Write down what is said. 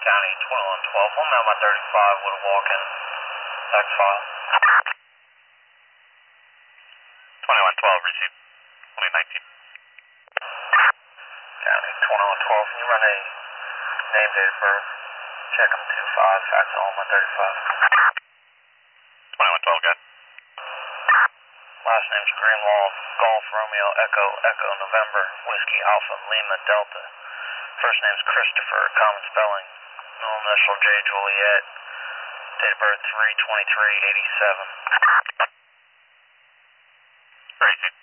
County 2112. Home out my 35 with a walk-in. Back file. 2112, received. Only 19. County 2112. Can you run a name, date of birth? Check them 25. Fax home my 35. 2112, good. Last name's Greenwald. Golf Romeo Echo Echo November Whiskey Alpha Lima Delta. First name's Christopher. Common spelling. No initial J Juliet. Date of birth 3/23/87. Received.